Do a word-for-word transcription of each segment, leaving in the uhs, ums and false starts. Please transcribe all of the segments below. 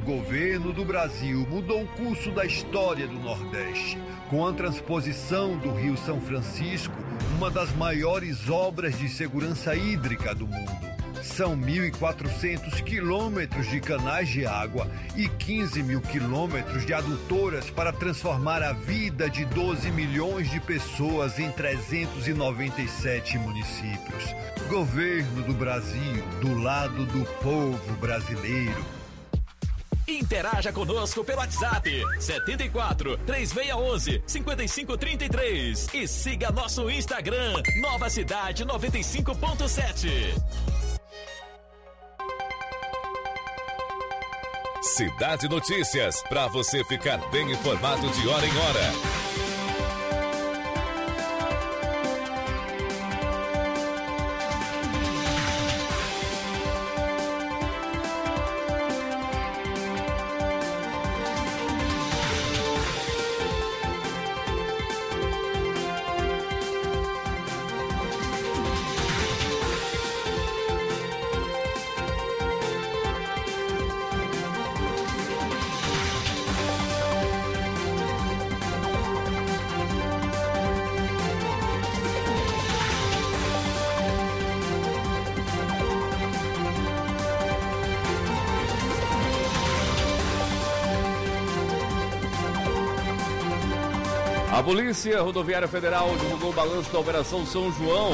governo do Brasil mudou o curso da história do Nordeste, com a transposição do Rio São Francisco, uma das maiores obras de segurança hídrica do mundo. São mil e quatrocentos quilômetros de canais de água e quinze mil quilômetros de adutoras para transformar a vida de doze milhões de pessoas em trezentos e noventa e sete municípios. Governo do Brasil, do lado do povo brasileiro. Interaja conosco pelo WhatsApp setenta e quatro, três seis um um, cinco cinco três três e siga nosso Instagram Nova Cidade noventa e cinco ponto sete. Cidade Notícias, para você ficar bem informado de hora em hora. A Polícia Rodoviária Federal divulgou o balanço da Operação São João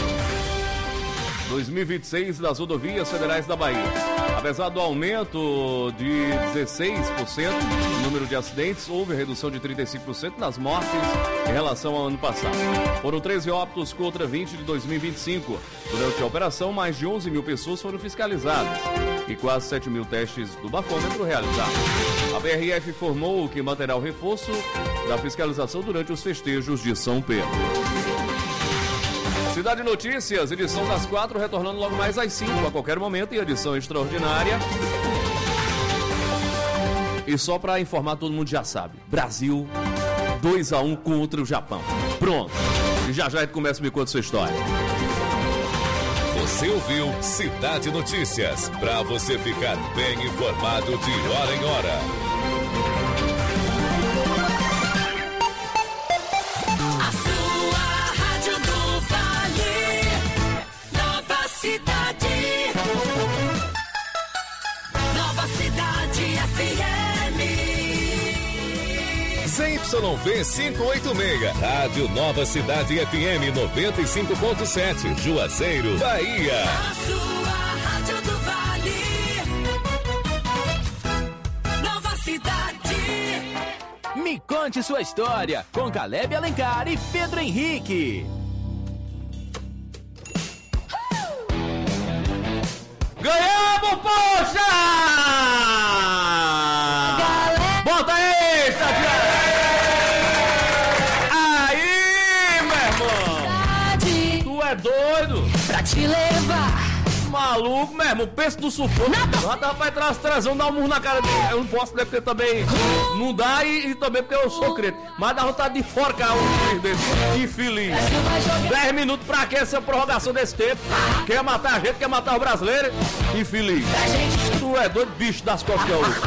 dois mil e vinte e seis das rodovias federais da Bahia. Apesar do aumento de dezesseis por cento no número de acidentes, houve redução de trinta e cinco por cento nas mortes em relação ao ano passado. Foram treze óbitos contra vinte de dois mil e vinte e cinco. Durante a operação, mais de onze mil pessoas foram fiscalizadas e quase sete mil testes do bafômetro realizados. A B R F informou que manterá o reforço da fiscalização durante os festejos de São Pedro. Cidade Notícias, edição das quatro, retornando logo mais às cinco, a qualquer momento, em edição extraordinária. E só para informar, todo mundo já sabe, Brasil dois a um contra o Japão. Pronto. E já já a gente começa a me contar sua história. Você ouviu Cidade Notícias, para você ficar bem informado de hora em hora. A sua rádio do Vale, Nova Cidade, Nova Cidade F M. C Y V quinhentos e oitenta e seis, Rádio Nova Cidade F M noventa e cinco ponto sete, Juazeiro, Bahia. A sua rádio do Vale, Nova Cidade. Me conte sua história com Caleb Alencar e Pedro Henrique. Ganhamos, poxa! Galera. Bota aí, estagiário! Aí, meu irmão! Tu é doido? Pra te levar. Maluco, meu irmão, pensa no sufoco. Nada, rapaz, traz trazão, dá um murro na cara dele. Eu não posso, né, porque também não dá e, e também porque eu sou crente. Mas dá vontade de forcar um juiz desse. Infeliz. Dez minutos pra que essa prorrogação desse tempo? Quer matar a gente, quer matar os brasileiros? Infeliz. Tu é doido, bicho das costas.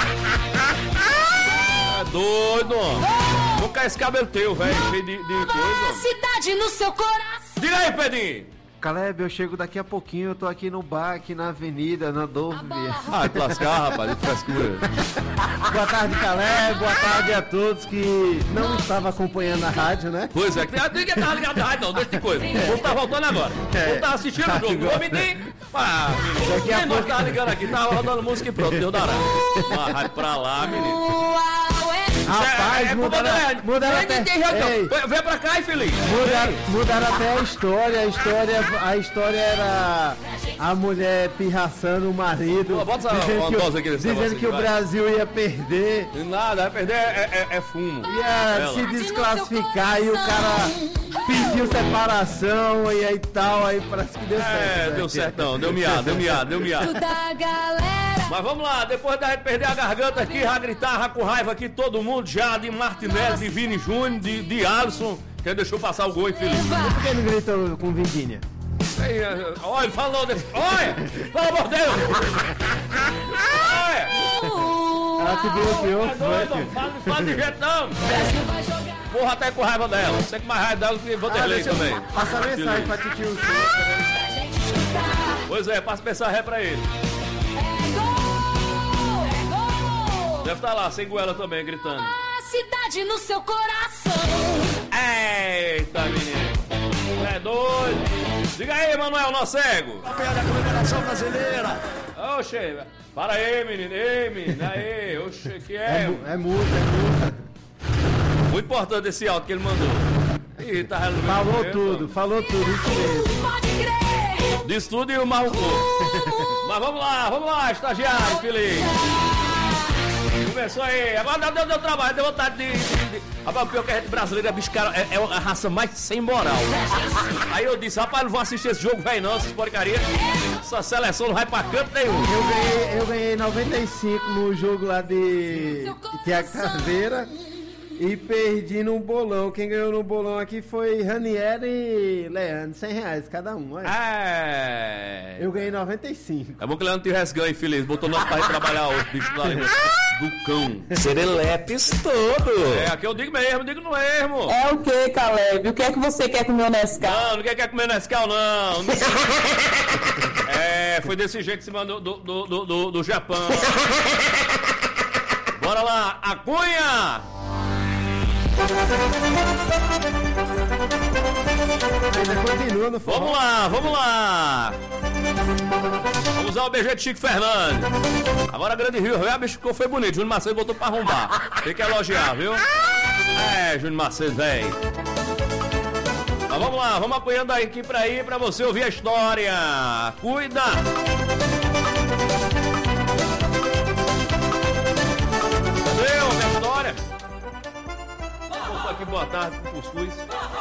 É doido, homem. Vou cair esse cabelo teu, velho, cheio de, de coisa. Cidade no seu coração. Diga aí, Pedrinho. Caleb, eu chego daqui a pouquinho, eu tô aqui no bar, aqui na avenida, na Dove. Ah, te lascar, rapaz, de frescura. Boa tarde, Caleb, boa tarde a todos que não estavam acompanhando a rádio, né? Pois é, que ninguém tava ligado na rádio não, deixa de coisa. O povo tá voltando agora. O povo tá assistindo o jogo, vou mentir. Ah, menino, Daqui a quem pouco- não tava ligando aqui, tava rodando música e pronto, deu dará. Ah, rádio pra lá, menino. Rapaz, é, mudaram, é, mudaram vem, até... tem jeito, não. Ei, Vem- Vem pra cá, infeliz. mudaram, mudaram até a história, a história, a história era a mulher pirraçando o marido, Pô, bota essa- dizendo uma que, dose o, aqui desse dizendo negócio que aqui, o vai. Brasil ia perder, Nada, vai perder é, é, é fumo. ia Ela. se desclassificar e o cara pediu separação e aí tal, aí parece que deu certo. É, né? deu certo não, deu miado, deu miado, deu miado. Da galera. Mas vamos lá, depois da gente perder a garganta aqui, já gritar, já com raiva aqui, todo mundo já, de Martinelli, de Vini Júnior, de, de Alisson, que deixou passar o gol, infeliz. Por que não gritou com Virgínia? Ei, eh, Olha, falou desse. Olha! Pelo amor de Deus! Olha! Ela te bloqueou, É doido, foi? fala, fala de jeito não. Porra, até com raiva dela. Você com mais raiva dela que Vanderlei também. Passa a mensagem pra Titio Show. Pois é, passa mensagem pra ele. Deve estar lá, sem goela também, gritando. Cidade no seu coração. Eita, menino. É doido. Diga aí, Manuel, nosso cego. Campeão da Confederação Brasileira. Oxe, para aí, menino. Ei, menino. Aí, oxe, que É, é? mu- é multa, é multa. Muito importante esse áudio que ele mandou. Ih, tá resolvendo. Falou mesmo. tudo, falou tudo, isso mesmo. Pode crer. Diz tudo e o mal Mas vamos lá, vamos lá, estagiário, feliz. Começou aí. Agora deu, deu, deu trabalho, deu vontade de... de, de... Rapaz, o pior que a gente brasileira é, bicho, cara, é, é a raça mais sem moral. Aí eu disse, rapaz, não vou assistir esse jogo, velho, não, essas porcaria. Essa seleção não vai pra canto nenhum. Eu ganhei, eu ganhei noventa e cinco no jogo lá de Tiago Caveira e perdi no bolão. Quem ganhou no bolão aqui foi Ranieri e Leandro, cem reais cada um. Olha. É. Eu ganhei noventa e cinco. É bom que o Leandro tivesse ganho, feliz. Botou nós pra trabalhar hoje, bicho da língua do cão. Serelepes todo. É, aqui eu digo mesmo, digo não erro. É o que, Caleb? O que é que você quer comer o Nescau? Não, não quer, quer comer Nescau, não. É, foi desse jeito que se mandou do, do, do, do, do Japão. Bora lá, a Cunha! Ainda continua no forró. Vamos lá, vamos lá! Vamos usar o B G de Chico Fernandes. Agora Grande Rio, o bicho ficou foi bonito. Júnior Macedo botou pra arrombar. Tem que elogiar, viu? É, Júnior Macedo, velho. Mas vamos lá, vamos apoiando aqui pra ir pra você ouvir a história. Cuida! Cadê a minha história? Vou botar aqui boa tarde com cuscuz.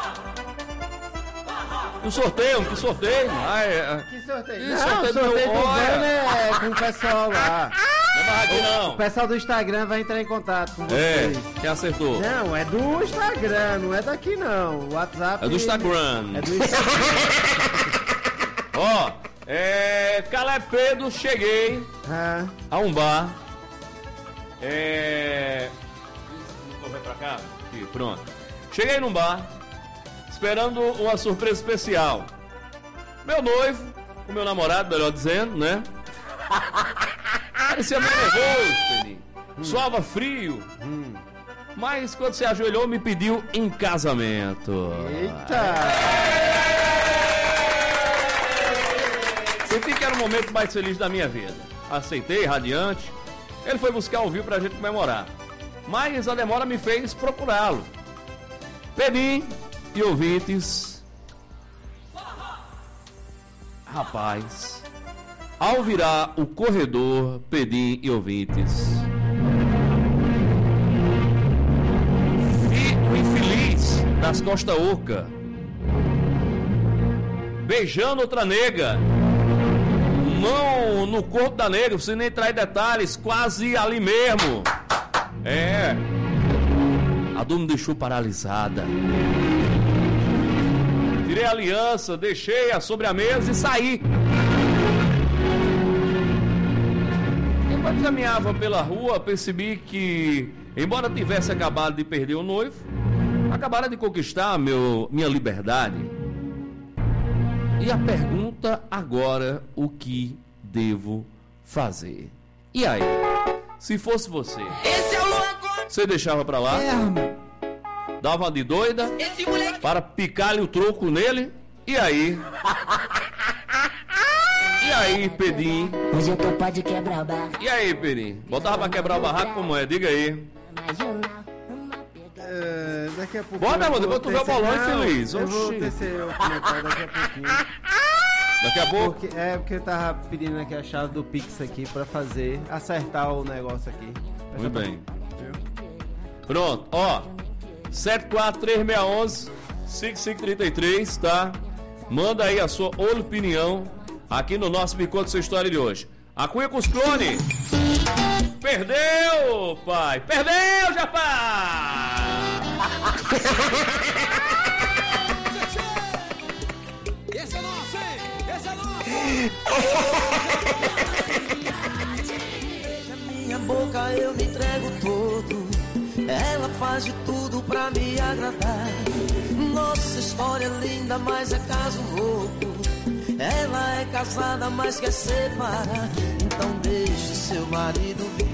Que sorteio, que sorteio. Ah, é. Que sorteio? Ih, Não, sorteio sorteio, do meu- do olha. Vânia é com o pessoal lá. Não é mais aqui O não. pessoal do Instagram vai entrar em contato com É, vocês. quem acertou? Não, é do Instagram, não é daqui não. O WhatsApp... É do Instagram. É do Instagram. Ó, é. Caleb Pedro, cheguei Ah, a um bar. É. Vem pra cá? Aqui, pronto. Cheguei num bar, esperando uma surpresa especial. Meu noivo, o meu namorado, melhor dizendo, né? Parecia meio nervoso, Pedrinho. Suava frio. Mas quando se ajoelhou, me pediu em casamento. eita! Senti que era o momento mais feliz da minha vida. Aceitei, radiante. Ele foi buscar o vinho pra gente comemorar. Mas a demora me fez procurá-lo. Pedim e ouvintes. Rapaz, ao virar o corredor, Pedim e ouvintes. Vi o infeliz das Costa Oca beijando outra nega. Não no corpo da nega, você nem traz detalhes, quase ali mesmo. É. A dor me deixou paralisada. Tirei a aliança, deixei-a sobre a mesa e saí. Enquanto caminhava pela rua, percebi que, embora tivesse acabado de perder o noivo, acabara de conquistar meu, minha liberdade. E a pergunta agora, o que devo fazer? E aí? Se fosse você, Esse é o Luan Gomes. você deixava pra lá? Dava uma de doida Esse moleque. para picar-lhe o troco nele? E aí? E aí, Pedim? Hoje eu tô pode quebrar o barraco. E aí, Pedim? Botava pra quebrar o barraco como é? Diga aí. É, daqui a pouco. Bora, eu mano, vou depois tu vê o tecer- bolão Não, infeliz. Eu vou Oxi. tecer o comentário daqui a pouquinho. Daqui a pouco. Porque, é porque eu tava pedindo aqui a chave do Pix aqui pra fazer, acertar o negócio aqui. Muito bem. Pronto, ó. sete quatro três seis um um cinco cinco três três, tá? Manda aí a sua opinião aqui no nosso Me Conta Sua História de hoje. A Cunha com os clones. Perdeu, pai. Perdeu, Japá. Esse é nosso, hein? Esse é nosso. boca eu me entrego todo. Ela faz de tudo pra me agradar. Nossa história é linda, mas é caso louco. Ela é casada, mas quer separar. Então deixe seu marido vir.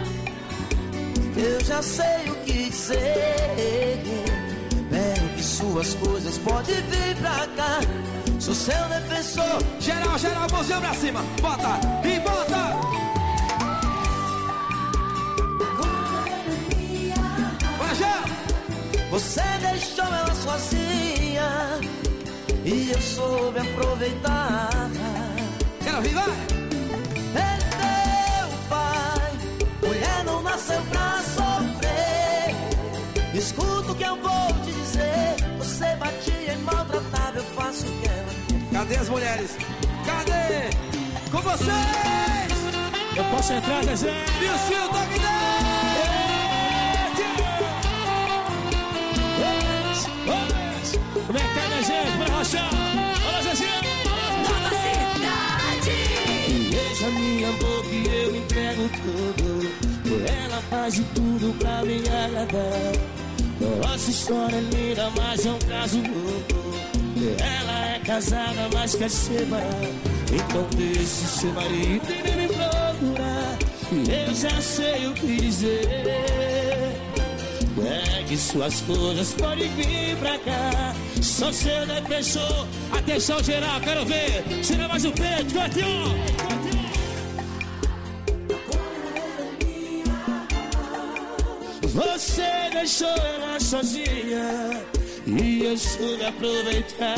Eu já sei o que dizer. Pegue suas coisas, pode vir pra cá. Sou seu defensor. Geral, geral, mãozinha pra cima. Bota e bota. Você deixou ela sozinha e eu soube aproveitar. Quero ouvir, vai! Perdeu o pai, mulher não nasceu pra sofrer. Escuta o que eu vou te dizer. Você batia e maltratava, eu faço o que ela quer. Cadê as mulheres? Cadê? Com vocês! Eu posso entrar, Zezé? Nilson, toque dez! Como é que tá, minha gente? Bora rochar! Olha, Zezinho! Nova Cidade! Beija minha boca e eu entrego tudo. Ela faz de tudo pra me agradar. Nossa história é linda, mas é um caso louco. Ela é casada, mas quer separar. Então deixe seu marido vir me procurar. Eu já sei o que dizer. Pegue suas coisas, pode vir pra cá. Só seu defensor. Atenção geral, quero ver. Tira mais o peito, cante um. Você deixou ela sozinha e eu soube aproveitar.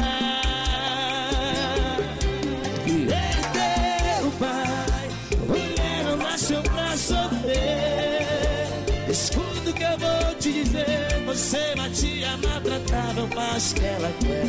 Perdeu o pai, mulher não nasceu pra sofrer. Escuta o que eu vou te dizer. Você batia, maltratava, eu faço o que ela quer.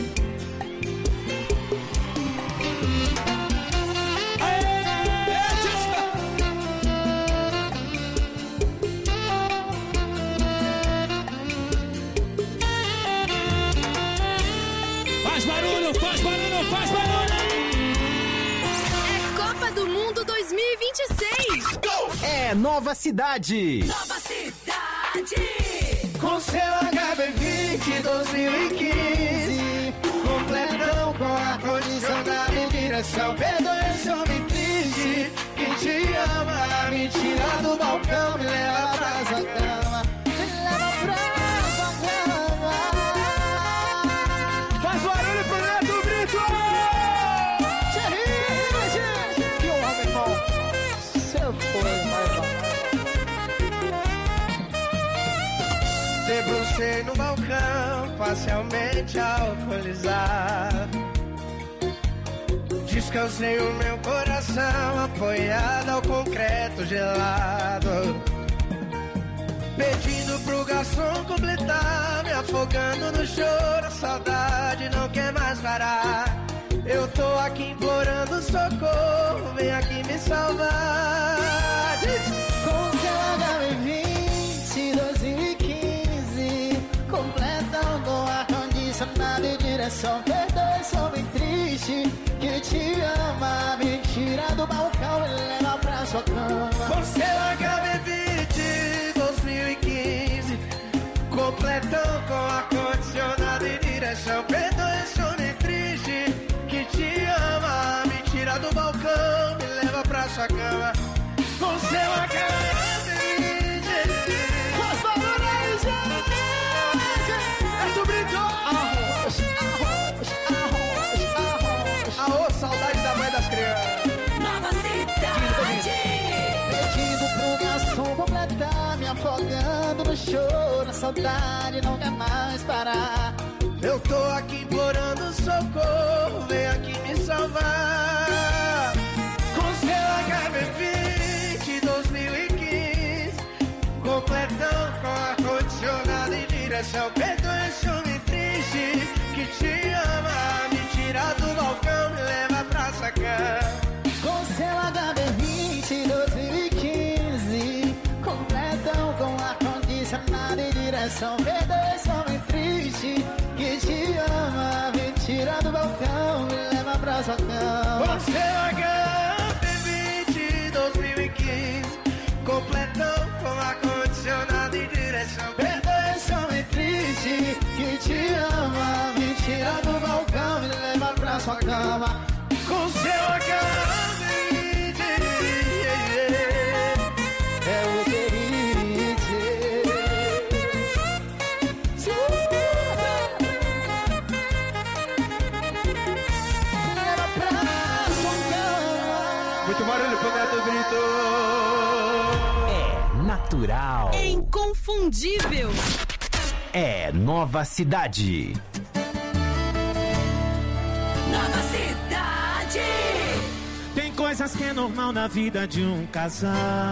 Faz barulho, faz barulho, faz barulho! É Copa do Mundo dois mil e vinte e seis! É Nova Cidade! Nova Cidade! Com seu H B vinte dois mil e quinze, completão com ar-condicionado em direção. Perdoe esse homem triste que te ama. Me tira do balcão, me leva pra sua cama. Me leva pra sua cama. Faz barulho pro Neto Brito! Cheirinho, gente! Que homem bom! Seu foi mais bom. Debrucei no balcão, parcialmente alcoolizado. Descansei o meu coração, apoiado ao concreto gelado. Pedindo pro garçom completar, me afogando no choro. A saudade não quer mais parar. Eu tô aqui implorando socorro, vem aqui me salvar. Com seu H B vinte dois mil e quinze, completão com ar-condicionado em direção. Perdoe esse homem triste que te ama. Me tira do balcão e leva pra sua cama. Com seu H B vinte dois mil e quinze, completão com ar-condicionado em direção. Perdoe esse homem triste que te ama. Me tira do balcão, me leva pra sua cama. Com seu H B vinte. Faz barulho aí, gente! É tu brincou! Arroz, arroz, arroz, arroz. Arroz, saudade da mãe das crianças. Nova Cidade! Pedindo pro garçom completar, me afogando no choro. A saudade não quer mais parar. Eu tô aqui implorando socorro, vem aqui me salvar. Com seu H B vinte dois mil e quinze, completão com ar-condicionado em direção. Perdoe esse homem triste que te ama. Me tira do balcão, me leva pra sua cama. Com seu H B vinte dois mil e quinze, completão com ar-condicionado em direção. Perdoe esse homem triste que te ama. Me tira do balcão, me leva pra sua cama. Com seu H B vinte dois mil e quinze, completão que te ama, me tira do balcão, me leva pra sua cama com seu acarame. É o que ele dizer. Leva pra sua cama. Muito barulho pro Neto Brito. É natural. É inconfundível. É Nova Cidade. Nova Cidade. Tem coisas que é normal na vida de um casal.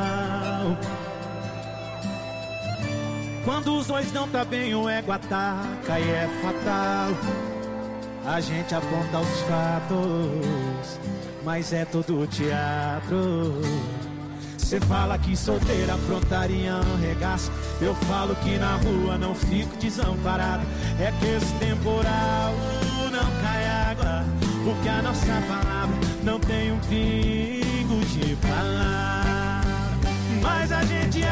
Quando os dois não tá bem, o ego ataca e é fatal. A gente aponta os fatos, mas é tudo teatro. Cê fala que solteira aprontaria um regaço. Eu falo que na rua não fico desamparado. É que esse temporal não cai água, porque a nossa palavra não tem um pingo de palavra. Mas a gente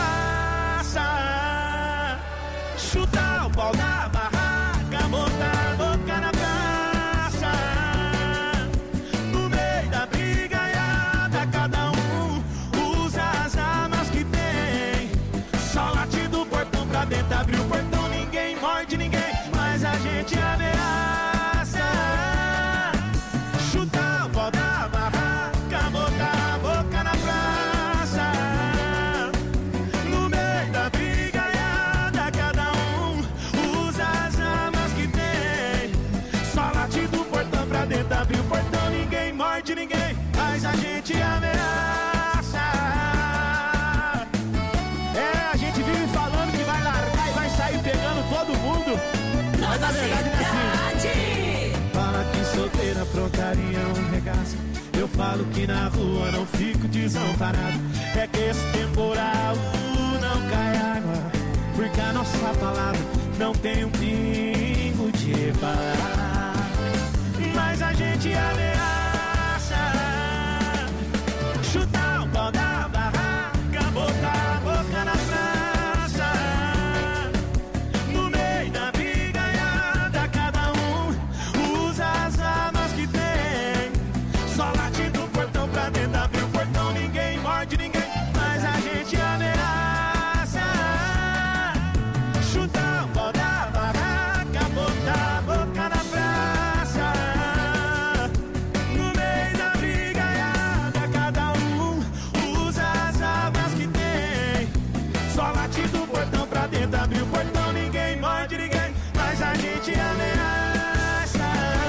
ameaça chutar o pau da barraca, botar a boca na praça. No meio da brigaiada, cada um usa as armas que tem. Só late do portão pra dentro, abre o portão, ninguém morde ninguém. Mas a gente ameaça chutar o pau da barraca, botar a boca na praça. No meio da brigaiada, cada um usa as armas que tem. Só late do portão pra dentro, abre o portão, ninguém morde ninguém. Mas a gente ameaça. É, a gente vive falando que vai largar e vai sair pegando todo mundo. Mas na verdade não é assim. Fala que solteira aprontaria um regaço. Eu falo que na rua não fico desamparado. É que esse temporal não cai água, porque a nossa palavra não tem um pingo de palavra. Mas a gente ameaça chutar o pau da barraca, botar a boca na praça. No meio da brigaiada, cada um usa as armas que tem. Só late do portão pra dentro, abre o portão, ninguém morde ninguém. Mas a gente ameaça chutar o pau da barraca, botar a boca na praça. No meio da brigaiada, cada um usa as armas que tem. Só late do portão pra dentro, abre o portão, ninguém morde ninguém. Mas a gente ameaça.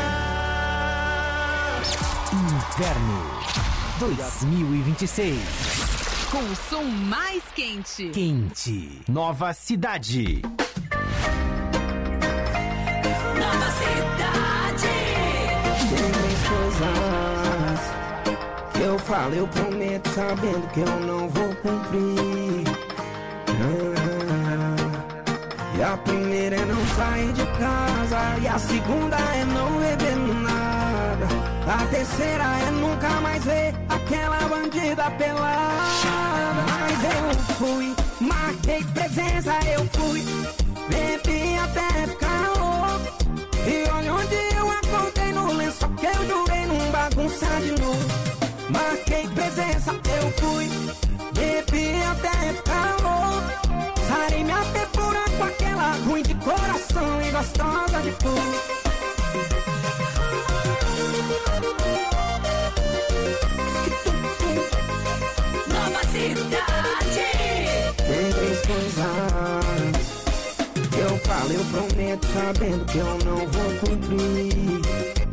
Inverno dois mil e vinte e seis. Com o som mais quente. Quente. Nova Cidade. Nova Cidade. Tem três coisas que eu falo, eu prometo, sabendo que eu não vou cumprir. Ah, e a primeira é não sair de casa, e a segunda é não beber nada, a terceira é nunca mais ver aquela bandida pelada. Mas eu fui, marquei presença, eu fui, bebi até ficar louco. E olha onde eu acordei, no lençol que eu jurei não bagunçar de novo. Marquei presença, eu fui, bebi até ficar louco. Sarei minha pepura com aquela ruim de coração e gostosa de fogo. Nova Cidade. Tem três coisas que eu falo, eu prometo, sabendo que eu não vou cumprir.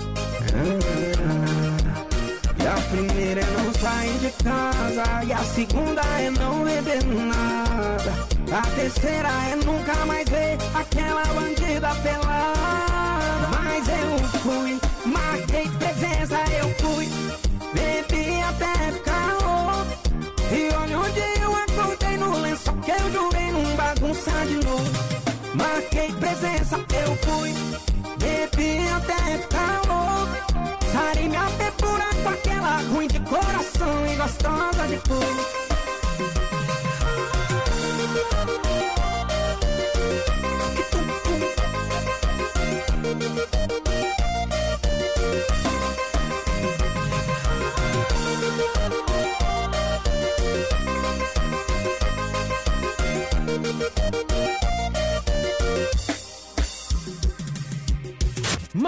Ah, e a primeira é não sair de casa, e a segunda é não beber nada, a terceira é nunca mais ver aquela bandida pelada. Mas eu fui, marquei presença, eu fui, bebi até ficar louco. E olha onde eu acordei, no lençol que eu jurei não bagunçar de novo. Marquei presença, eu fui, bebi até ficar louco. Sarei minha pepura com aquela ruim de coração e gostosa de fogo.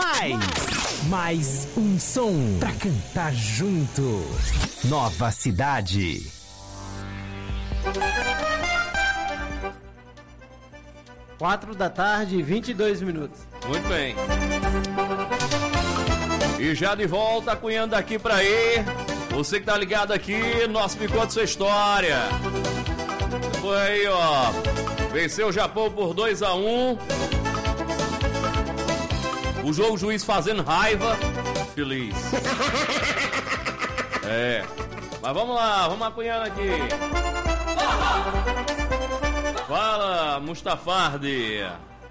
mais, mais um som pra cantar junto. Nova Cidade. Quatro da tarde, vinte e dois minutos. Muito bem. E já de volta, cunhando daqui pra aí. Você que tá ligado aqui, nosso Me Conta Sua História. Foi aí, ó. Venceu o Japão por dois a um. O jogo, o juiz fazendo raiva. Feliz. É. Mas vamos lá, vamos acunhando aqui. Fala, Mustafardi.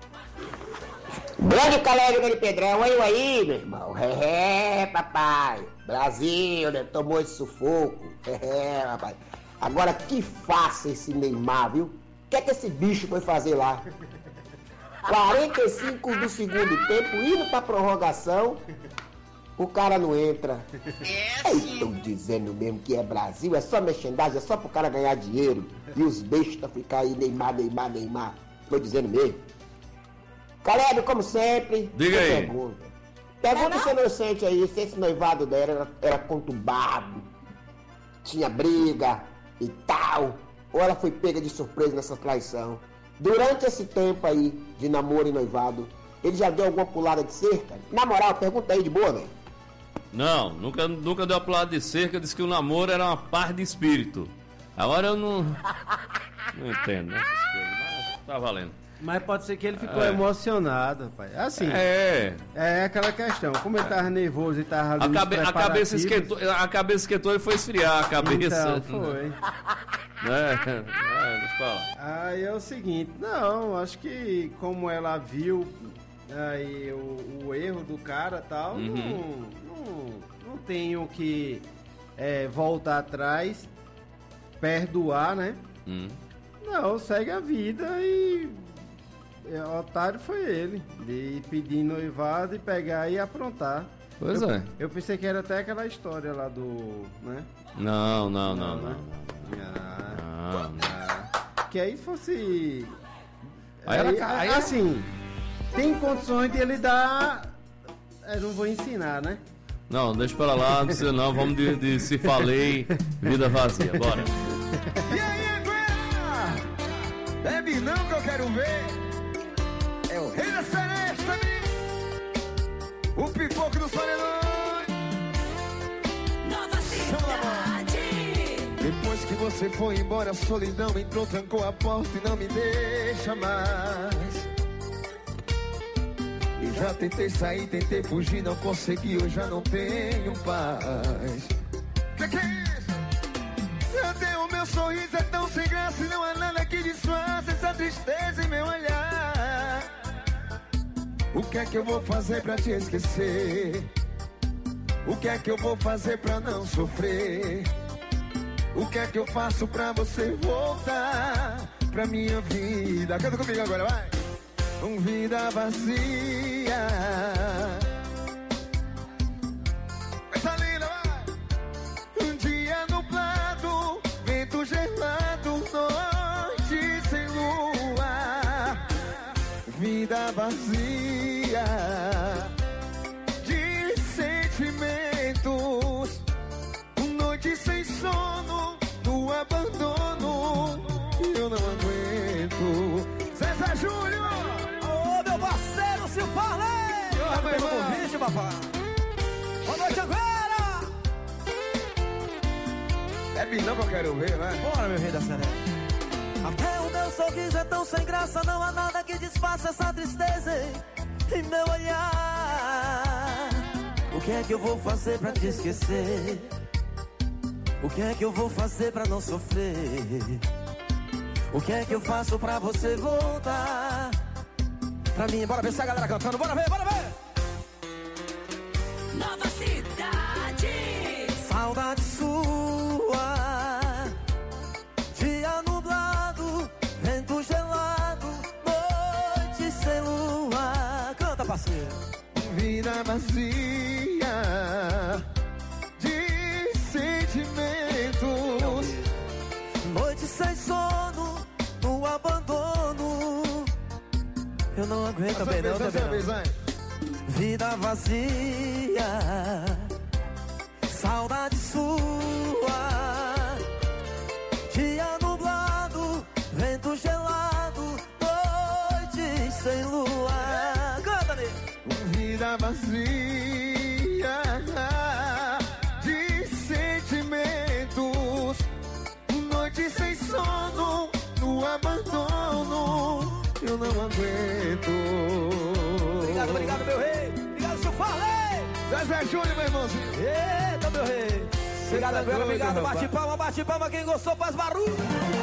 Grande Caleb, grande Pedrão, aí, aí, meu irmão. É, papai. Brasil, né? Tomou esse sufoco. É, papai. Agora, que faça esse Neymar, viu? O que é que esse bicho foi fazer lá? quarenta e cinco do segundo tempo, indo pra prorrogação, o cara não entra. Estão dizendo mesmo que é Brasil, é só merchandising, é só pro cara ganhar dinheiro. E os bestas ficar aí, Neymar, Neymar, Neymar. Estou dizendo mesmo. Caleb, como sempre, diga aí. Pergunta, pergunta se você sente aí se esse noivado dela era, era conturbado, tinha briga e tal, ou ela foi pega de surpresa nessa traição. Durante esse tempo aí de namoro e noivado, ele já deu alguma pulada de cerca? Na moral, pergunta aí de boa, velho. Não, nunca, nunca deu uma pulada de cerca, disse que o namoro era uma paz de espírito. Agora eu não. Não entendo, né? Essas coisas, mas tá valendo. Mas pode ser que ele ficou é. emocionado, rapaz. Assim. É. É aquela questão. Como ele tava nervoso e tava ali. A, cabe, a cabeça esquentou, a cabeça esquentou e foi esfriar a cabeça. Então, foi. É, é, deixa eu falar. Aí é o seguinte, não, acho que como ela viu aí o, o erro do cara e tal, uhum. não, não, não tenho que é, voltar atrás, perdoar, né? Hum. Não, segue a vida e o otário foi ele, de pedir noivado e pegar e aprontar. Pois eu, é. Eu pensei que era até aquela história lá do, né? Não, não, não, não. né? não. Ah, não, não. Que aí fosse... Aí aí, era, aí assim, tem condições de ele dar... Eu não vou ensinar, né? Não, deixa pra lá, não precisa não, vamos de, de Se Falei, Vida Vazia, bora. E aí, Aguera? Bebe não que eu quero ver. É o rei da seresta, amigo. O pipoco do Soledade. Nova Cidade. Depois que você foi embora, a solidão entrou, trancou a porta e não me deixa mais. Eu já tentei sair, tentei fugir, não consegui, eu já não tenho paz. Que que é isso? Até o meu sorriso é tão sem graça e não há nada que disfarce essa tristeza em meu olhar. O que é que eu vou fazer pra te esquecer? O que é que eu vou fazer pra não sofrer? O que é que eu faço pra você voltar pra minha vida? Canta comigo agora, vai! Um vida vazia. Coisa linda, vai! Um dia nublado, vento gelado, noite sem lua. Vida vazia de sentimentos. Noite sem sono, no abandono. Eu não aguento. César Júnior! Ô, meu parceiro, se falei! Tá pelo convite, papai. Boa noite, agora! É bilhão que eu quero ver, vai. Bora, meu rei da serena. Até o meu sorriso é tão sem graça, não há nada que disfarce essa tristeza em meu olhar. O que é que eu vou fazer pra te esquecer? O que é que eu vou fazer pra não sofrer? O que é que eu faço pra você voltar pra mim? Bora ver se a galera cantando, bora ver, bora ver! Nova Cidade. Saudade sua, dia nublado, vento gelado, noite sem lua. Canta, parceiro. Vida vazia de sentimentos. Noite sem sono, no abandono. Eu não aguento bem, não, também não. vida vazia, saudade sua, dia nublado, vento gelado, noite sem lua. Canta, nego! Vida vazia de sentimentos, noite sem sono, no abandono, eu não aguento. Obrigado, obrigado, meu rei. Obrigado, seu Farley. Zezé Júnior, meu irmãozinho. Eita, meu rei. Obrigado, Anguera, obrigado. Bate palma, bate palma. Quem gostou, faz barulho.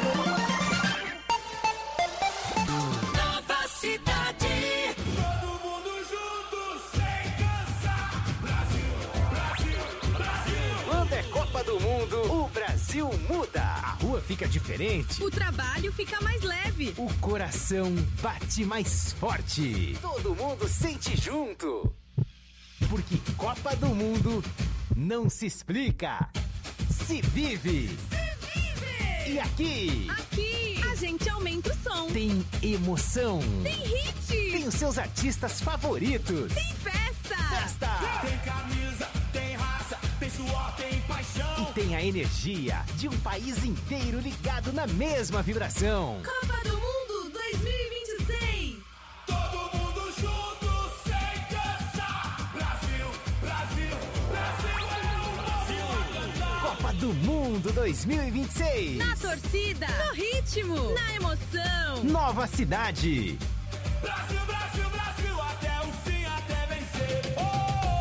Nova Cidade. Todo mundo junto, sem cansar. Brasil, Brasil, Brasil. Quando é Copa do Mundo, o Brasil muda. A rua fica diferente. O trabalho fica mais leve. O coração bate mais forte. Todo mundo sente junto. Porque Copa do Mundo não se explica, se vive. Se vive! E aqui? Aqui a gente aumenta o som. Tem emoção. Tem hit. Tem os seus artistas favoritos. Tem festa. Festa. Tem camisa, tem raça, tem suor, tem paixão. E tem a energia de um país inteiro ligado na mesma vibração. Copa do Mundo dois mil e vinte e seis. Todo mundo junto, sem cansar. Brasil, Brasil, Brasil é o Brasil a cantar. Copa do Mundo dois mil e vinte e seis. Na torcida, no ritmo, na emoção. Nova Cidade. Brasil, Brasil, Brasil, até o fim, até vencer. Oh!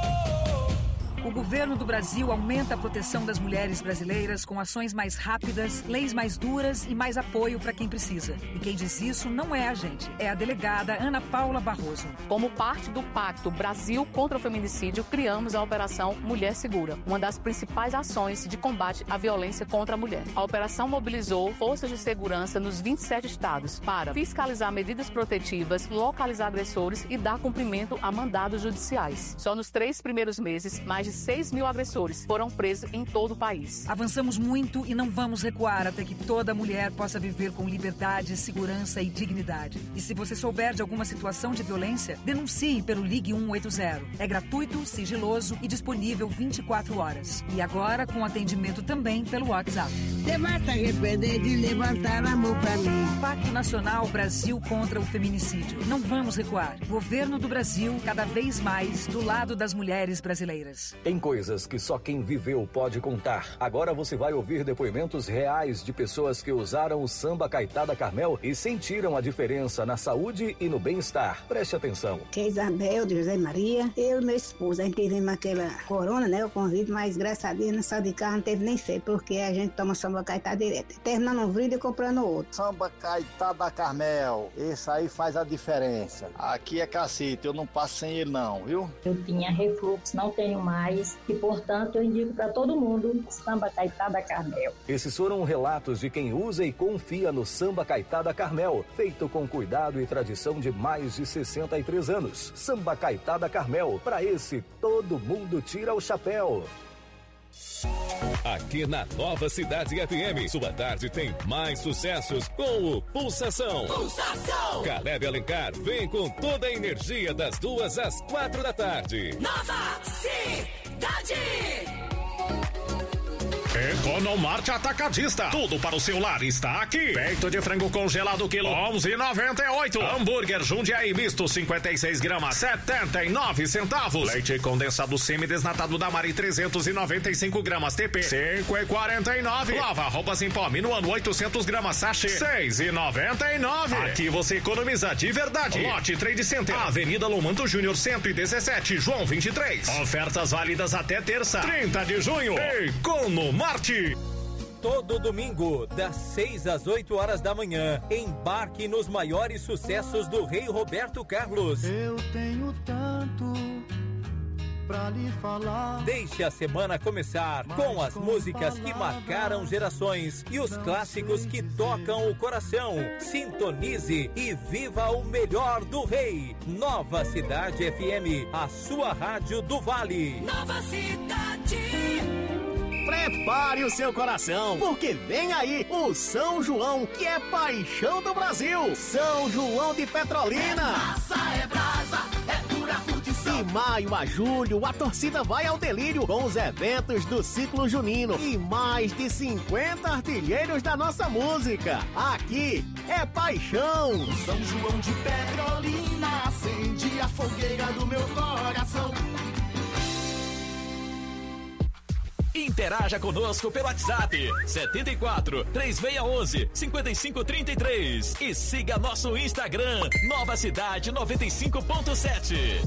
O governo do Brasil aumenta a proteção das mulheres brasileiras com ações mais rápidas, leis mais duras e mais apoio para quem precisa. E quem diz isso não é a gente, é a delegada Ana Paula Barroso. Como parte do Pacto Brasil contra o Feminicídio, criamos a Operação Mulher Segura, uma das principais ações de combate à violência contra a mulher. A operação mobilizou forças de segurança nos vinte e sete estados para fiscalizar medidas protetivas, localizar agressores e dar cumprimento a mandados judiciais. Só nos três primeiros meses, mais de seis mil agressores foram presos em todo o país. Avançamos muito e não vamos recuar até que toda mulher possa viver com liberdade, segurança e dignidade. E se você souber de alguma situação de violência, denuncie pelo Ligue um oito zero. É gratuito, sigiloso e disponível vinte e quatro horas. E agora com atendimento também pelo WhatsApp. Você vai se arrepender de levantar a mão pra mim. Pacto Nacional Brasil contra o Feminicídio. Não vamos recuar. Governo do Brasil, cada vez mais do lado das mulheres brasileiras. Tem coisas que só quem viveu pode contar. Agora você vai ouvir depoimentos reais de pessoas que usaram o samba Caetá da Carmel e sentiram a diferença na saúde e no bem-estar. Preste atenção. Que é Isabel, de José Maria. Eu e meu esposo, a gente tivemos aquela corona, né? O convite, mas graças a Deus, não saiu de carro, não teve nem feio, porque a gente toma samba Caetá direto. Terminando um brinde e comprando outro. Samba Caetá da Carmel. Esse aí faz a diferença. Aqui é cacete, eu não passo sem ele não, viu? Eu tinha refluxo, não tenho mais. E, portanto, eu indico para todo mundo o samba Caetá da Carmel. Esses foram relatos de quem usa e confia no samba Caetá da Carmel, feito com cuidado e tradição de mais de sessenta e três anos. Samba Caetá da Carmel, para esse todo mundo tira o chapéu. Aqui na Nova Cidade F M, sua tarde tem mais sucessos com o Pulsação. Pulsação! Caleb Alencar vem com toda a energia das duas às quatro da tarde. Nova Cidade! Economarte Atacadista. Tudo para o seu lar está aqui. Peito de frango congelado quilo onze e noventa e oito. Hambúrguer Jundiaí misto cinquenta e seis gramas setenta e nove centavos. Leite condensado semi-desnatado da Mari trezentos e noventa e cinco gramas T P cinco e quarenta e nove. Lava roupas em pó Minuano oitocentos gramas sachê seis e noventa e nove. Aqui você economiza de verdade. Lote Trade Center, Avenida Lomanto Júnior cento e dezessete, João vinte e três. Ofertas válidas até terça, trinta de junho. Economarte. Todo domingo, das seis às oito horas da manhã, embarque nos maiores sucessos do Rei Roberto Carlos. Eu tenho tanto pra lhe falar. Deixe a semana começar com as músicas que marcaram gerações e os clássicos que tocam o coração. Sintonize e viva o melhor do Rei. Nova Cidade F M, a sua rádio do Vale. Nova Cidade. Prepare o seu coração, porque vem aí o São João, que é paixão do Brasil. São João de Petrolina. É massa, é brasa, é pura curtição. De maio a julho, a torcida vai ao delírio com os eventos do Ciclo Junino e mais de cinquenta artilheiros da nossa música. Aqui é paixão. São João de Petrolina acende a fogueira do meu coração. Interaja conosco pelo WhatsApp setenta e quatro, três seis um um, cinco cinco três três e siga nosso Instagram Nova Cidade noventa e cinco ponto sete.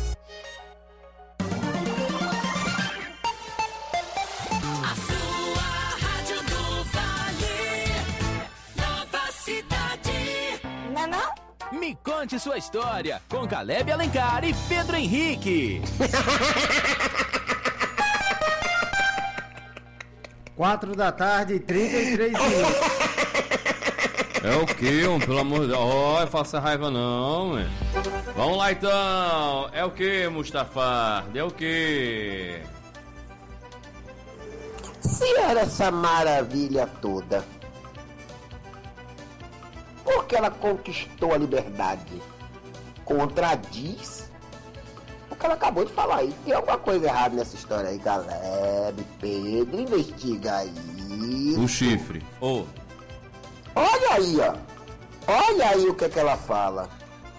A sua rádio do Vale, Nova Cidade. Não é não? Me conte sua história com Caleb Alencar e Pedro Henrique. Quatro da tarde, trinta e três minutos. É o que, homem? Pelo amor de Deus. Ó, oh, faça raiva não, velho. Vamos lá então. É o que, Mustafa? É o que? Se era essa maravilha toda, por que ela conquistou a liberdade? Contradiz o que ela acabou de falar aí. Tem alguma coisa errada nessa história aí, Caleb, Pedro, investiga aí. O chifre. Oh. Olha aí, ó. Olha aí o que é que ela fala.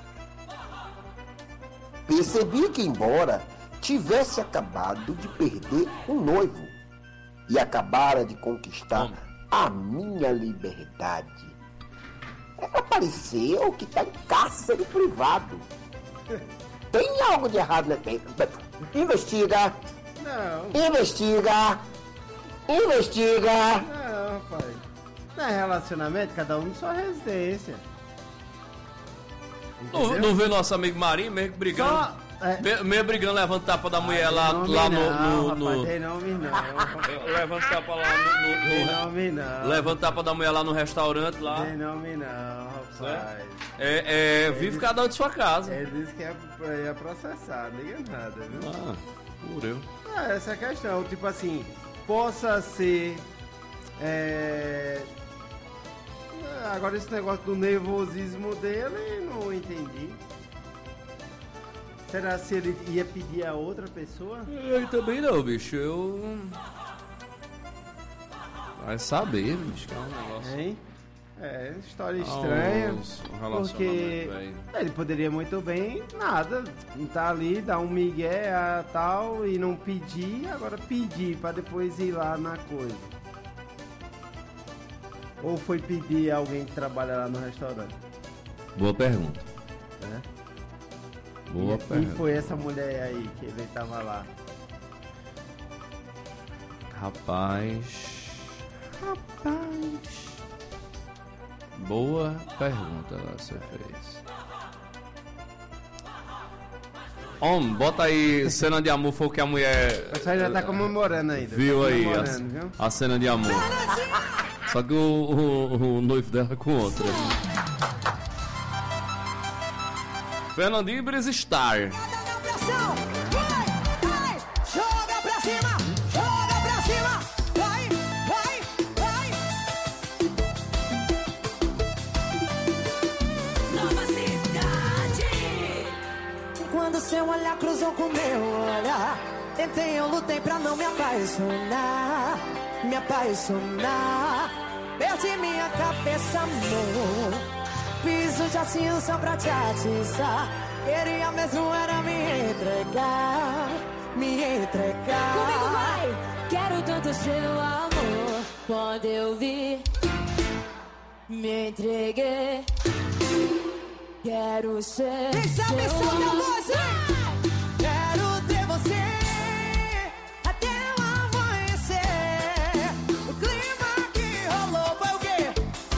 Percebi que, embora tivesse acabado de perder um noivo e acabara de conquistar hum. a minha liberdade, ela pareceu que tá em cárcere privado. Tem algo de errado, né? Tem. Investiga. Não. Investiga. Investiga. Não, rapaz. Não é relacionamento, cada um em sua residência. Não, não vê nosso amigo Marinho mesmo brigando? Só, é... Meio brigando, levando tapa da mulher ah, lá, lá no... Não, no, rapaz, tem nome não. Levando tapa lá no... no tem nome não. Levando tapa da mulher lá no restaurante lá. Tem nome não, rapaz. É, é vive disse, cada um de sua casa. Ele disse que ia, ia processar, não liga nada, viu? Ah, por eu. Ah, essa é a questão, tipo assim, possa ser... É... Agora esse negócio do nervosismo dele, não entendi. Será se ele ia pedir a outra pessoa? Eu também não, bicho. Eu... Vai saber, bicho, que é um negócio... Hein? É, história estranha. Ah, porque ele poderia muito bem, nada, tá ali, dar um migué a tal e não pedir, agora pedir pra depois ir lá na coisa. Ou foi pedir a alguém que trabalha lá no restaurante? Boa pergunta. É? Boa e, pergunta. E foi essa mulher aí que ele tava lá? Rapaz... Rapaz... Boa pergunta você fez. Homem, bota aí cena de amor, foi o que a mulher... Você já tá comemorando ainda. Viu tá aí viu? A, a cena de amor. Só que o, o, o noivo dela com outra. Fernandinho Bristar. Joga pra cima, joga pra cima. Vai, vai, vai. Nova Cidade. Quando seu olhar cruzou com meu olhar, tentei, eu lutei pra não me apaixonar. Me apaixonar. Perdi minha cabeça, amor. Fiz o jatinho só pra te atiçar. Queria mesmo era me entregar. Me entregar. Comigo vai. Quero tanto seu amor. Quando eu vi, me entreguei. Quero ser Esse é a missão da voz, hein? Quero ter você até o amanhecer. O clima que rolou foi o quê?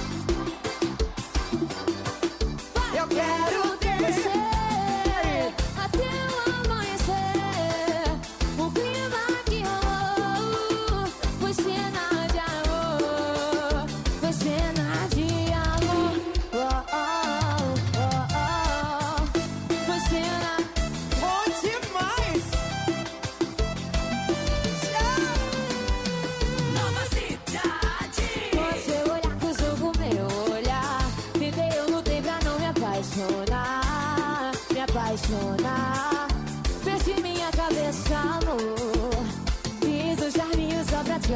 Eu quero ter você até o amanhecer. O clima que rolou foi cena de amor. Foi cena de amor. Oh, oh, oh, oh. Foi cena. Bom demais. Nova Cidade. Com seu olhar cruzou com meu olhar. Tentei, eu lutei pra não me apaixonar. Me apaixonar.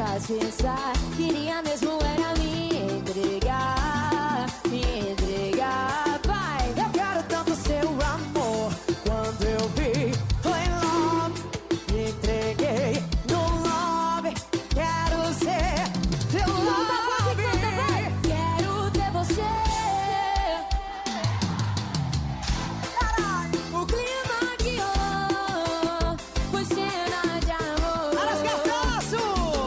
faz pensar. Queria mesmo era me entregar, me entregar. Vai! Eu quero tanto seu amor. Quando eu vi, foi love. Me entreguei no love. Quero ser teu love. Quero ter você. O clima que rolou foi cena de amor. Arascataço!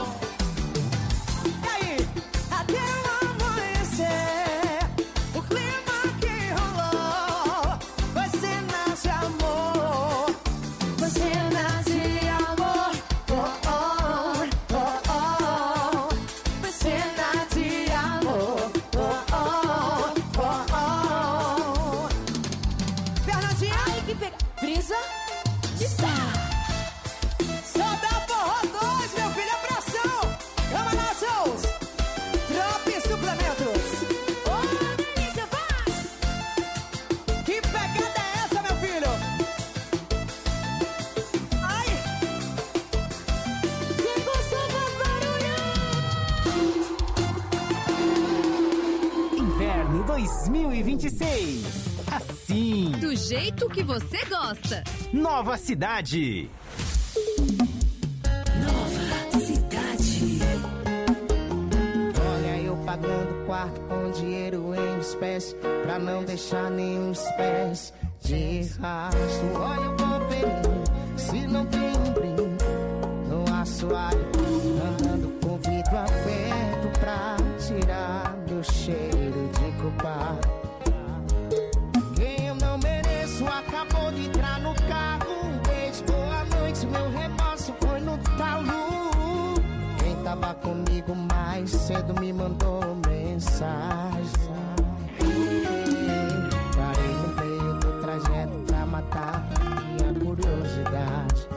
E aí? Até o amanhecer. O clima que rolou foi cena de amor. Foi cena de amor. Oh, oh, oh, oh. Foi cena de amor. Oh, oh, oh, oh. Bernardinha, Ai, que pega. Brisa. está. Solta forró dois, meu filho, é pressão. Vamos lá, shows. Drop suplementos. Ô, delícia, vai. Que pegada é essa, meu filho? Ai, Quem gostou vai barulhar. Inverno dois mil e vinte e seis. Assim. Do jeito que você gosta. Nova Cidade. Olha eu pagando quarto com dinheiro em espécie, pra não deixar nenhum espécie de rastro. Olha eu conferindo se não tem um brinde no assoalho, andando com vidro aberto pra tirar meu cheiro de culpado. Quem eu não mereço acabou de entrar no carro. Um beijo, boa noite, meu remorso foi no talo. Quem tava comigo mais cedo me mandou mensagem. Parei no meio do trajeto pra matar minha curiosidade.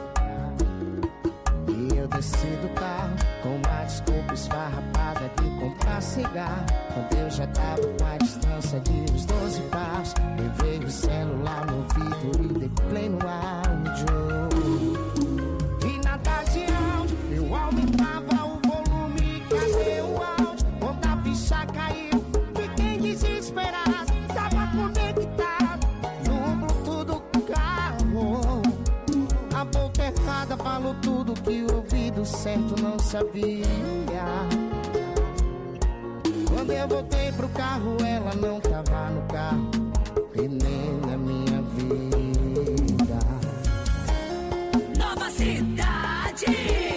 E eu desci do carro com uma desculpa esfarrapada de comprar cigarro. Quando eu já tava com a distância de uns doze passos, levei o celular no vidro e dei play no áudio. E na tarde áudio eu aumentava o volume. Cadê o áudio? Quando a ficha caiu, fiquei desesperado. Tava conectado no Bluetooth do carro. A boca errada falou tudo que o ouvido certo não sabia. Quando eu voltei pro carro, ela não tava no carro e nem na minha vida. Nova Cidade.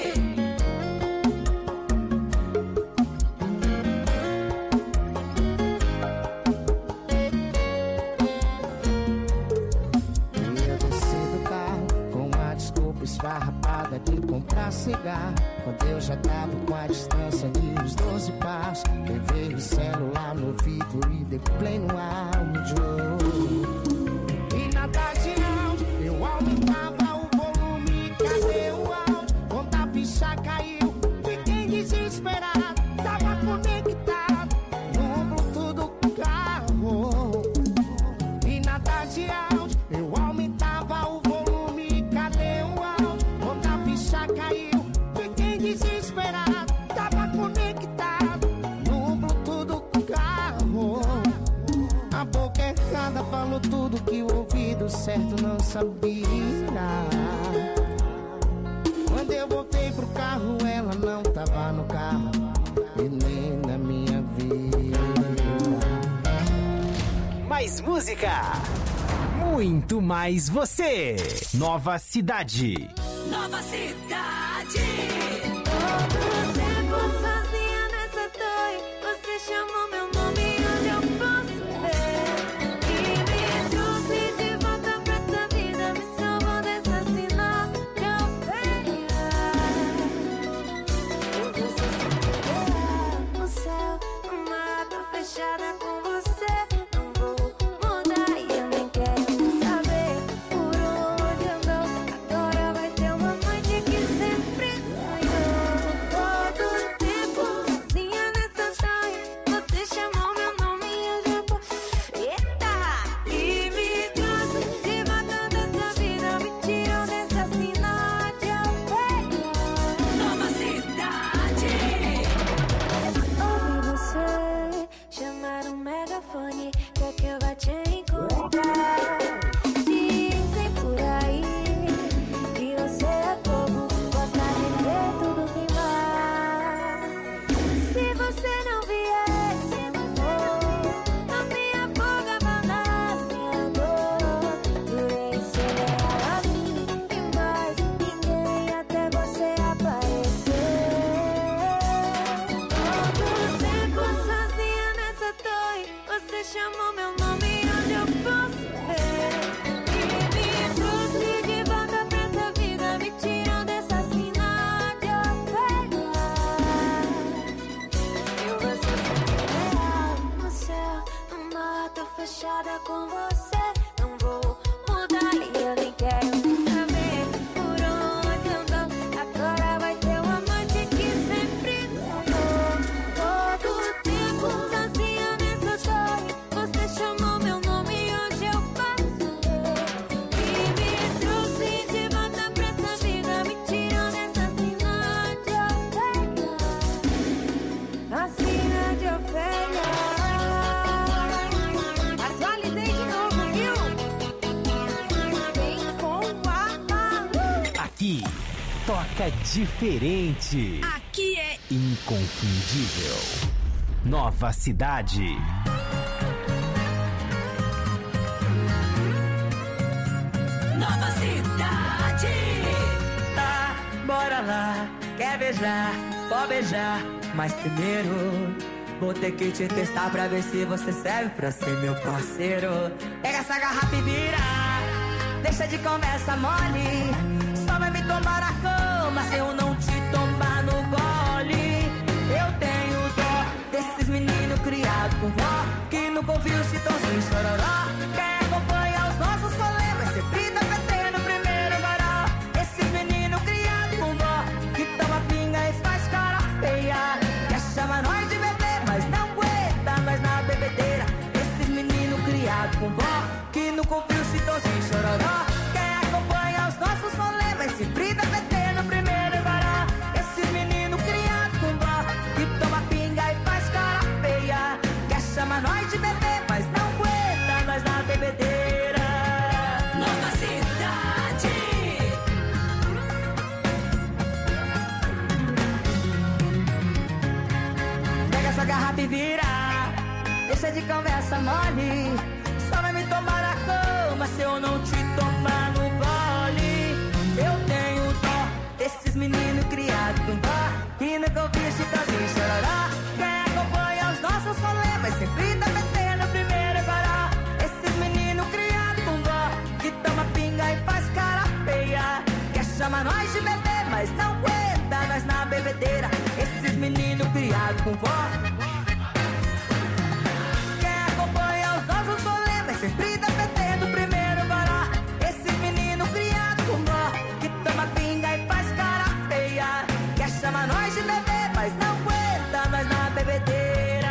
E eu desci do carro com uma desculpa esfarrapada de comprar cigarro. Quando eu já tava com a distância de uns doze passos, levei o celular no vidro e dei play no áudio. E na tarde áudio eu aumentava o volume. Cadê o áudio? Quando a ficha caiu, fiquei desesperado. Tava conectado no Bluetooth do carro. E na tarde áudio eu aumentava o volume. Cadê o áudio? Quando a ficha caiu, fiquei desesperado. Tava conectado no Bluetooth do carro. A boca errada falou tudo que o ouvido certo não sabia. Quando eu voltei pro carro, ela não tava no carro e nem na minha vida. Mais música. Muito mais você. Nova Cidade. Nova Cidade. Todo tempo sozinha nessa torre, você chamou meu nome e onde eu posso ver. E me trouxe de volta pra tua vida, me salvou dessa sinal que eu feia. E você se o céu, uma tá fechada com você. Não vou mudar e eu nem quero saber por onde eu vou. Agora vai ter uma noite que sempre sonhei. megafone, quer que eu vá te encontrar. Dizem por aí que você é fogo, gosta de ver tudo queimar. Se você não vier, oh, a minha foga vai dar minha dor. Jurei ser leal a mim e mais ninguém até você aparecer. Todo tempo sozinha nessa torre, você chamou meu nome onde eu posso ver. E me trouxe de volta pra essa vida, me tirou dessa sina de ovelha. Eu vou ser sempre real no céu, no mar, tô fechada com você. Não vou mudar e eu nem quero nem saber por onde andou. Agora vai ter um amante que sempre amou. Todo tempo sozinha nessa torre, você chamou meu nome hoje eu passo. E me trouxe de volta pra essa vida, me tirou dessa sina de ovelha. A sina de ovelha. Atualizei de novo, viu? Vem com a Malu. Aqui, toca diferente. Aqui é Inconfundível. Nova Cidade. Nova Cidade. Tá, bora lá, quer beijar, pode beijar. Mas primeiro vou ter que te testar pra ver se você serve pra ser meu parceiro. Pega essa garrafa e vira, deixa de conversa mole. Só vai me tomar na cama se eu não te tomar no gole. Eu tenho dó desses meninos criados com vó, que nunca ouviu o Chitãozinho Chororó. Quem acompanha os nossos rolês vai sempre dar P T no primeiro varal. Esses meninos criados com vó, que toma pinga e faz cara feia. Quer chamar nós de bebê, mas não aguenta nós na bebedeira. Esses meninos criados com vó, que nunca ouviu o Chitãozinho Chororó. Quem acompanha os nossos rolês vai sempre dar P T no primeiro varal. Esses meninos criados com vó, que toma pinga e faz cara feia. Quer chamar nós de bebê, mas não aguenta nós na bebedeira. Nova Cidade. Pega essa garrafa e vira, deixa de conversa mole. Só vai me tomar na cama se eu não te tomar no gole. Eu tenho dó desses meninos criados com vó, que nunca ouviu Chitãozinho Chororó. Quem acompanha os nossos rolês vai sempre dar P T no primeiro varal. Esses meninos criados com vó, que toma pinga e faz cara feia. Quer chamar nós de bebê, mas não aguenta nós na bebedeira. Esses meninos criados com vó, quem acompanha os nossos rolês vai sempre dar P T no primeiro varal. Esses meninos criados com vó, que toma pinga e faz cara feia. Quer chamar nós de bebê, mas não aguenta nós na bebedeira.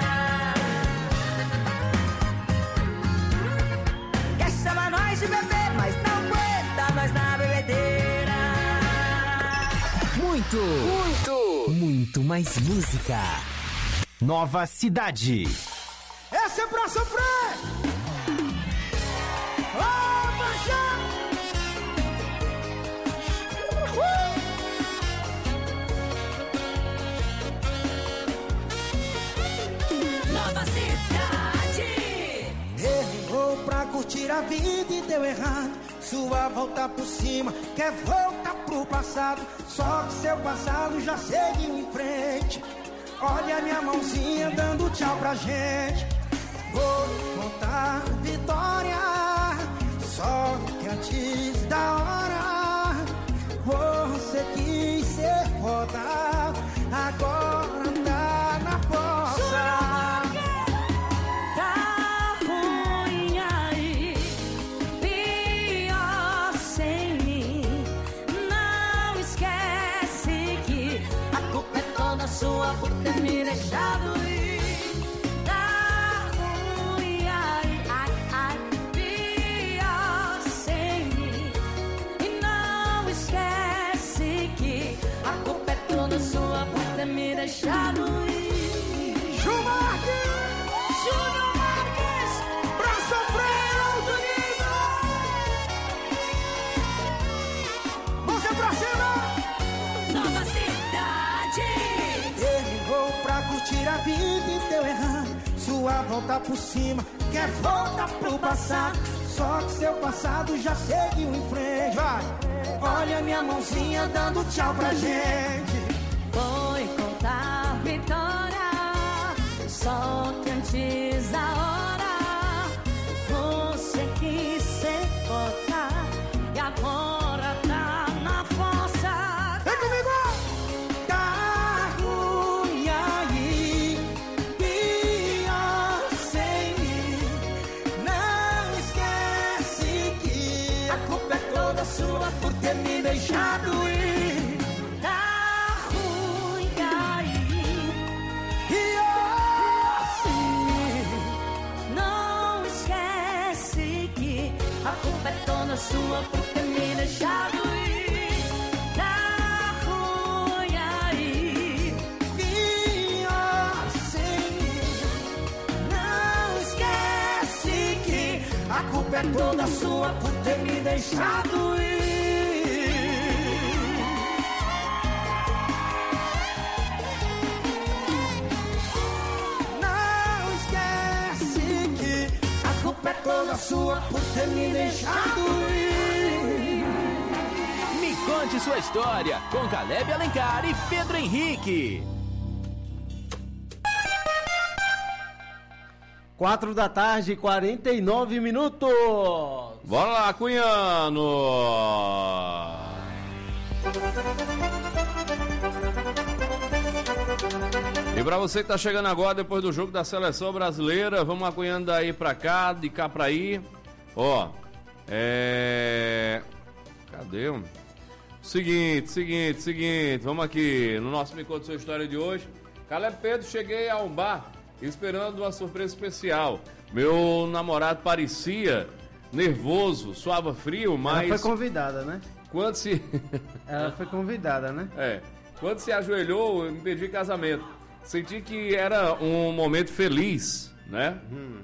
Quer chamar nós de bebê, mas não aguenta nós na bebedeira. Muito, muito, muito mais música. Nova Cidade. Essa é pra sofrer! Ô, paixão! Nova Cidade. Errou pra curtir a vida e deu errado. Sua volta por cima, quer voltar pro passado. Só que seu passado já seguiu em frente. Olha minha mãozinha dando tchau pra gente. Vou contar vitória, só que antes da hora você quis ser foda, agora tá na fossa. Tá ruim aí, pior sem mim. Não esquece que a culpa é toda sua por ter me deixado ir. Tá ruim aí, ai, ai, pior sem mim. E não esquece que a culpa é toda sua por ter me deixado ir. Gilmar! Júnior! vida e deu errado. Sua volta por cima quer voltar pro passado. Só que seu passado já seguiu em frente. Vai, olha minha mãozinha dando tchau pra gente. Foi contar vitória, só que antes da hora você quis ser forte e agora tá na força. Vem comigo! Tá ruim aí, pior sem mim. Não esquece que a culpa é toda sua por ter me deixado ir. Sua por ter me deixado ir. Tá ruim aí, pior sem mim. Não esquece que a culpa é toda sua por ter me deixado ir. Não esquece que a culpa é toda sua por ter me deixado ir. Me conte sua história com Caleb Alencar e Pedro Henrique. Quatro da tarde, quarenta e nove minutos. Bora lá, Cunhano. E pra você que tá chegando agora depois do jogo da seleção brasileira, vamos acunhando daí pra cá, de cá pra aí. Ó, é... Cadê? Seguinte, seguinte, seguinte, vamos aqui no nosso Me Conta Sua História de hoje. Caleb Pedro, cheguei a um bar esperando uma surpresa especial. Meu namorado parecia nervoso, suava frio, mas... Ela foi convidada, né? Quando se... Ela foi convidada, né? É. Quando se ajoelhou, eu me pedi casamento. Senti que era um momento feliz, né? Hum.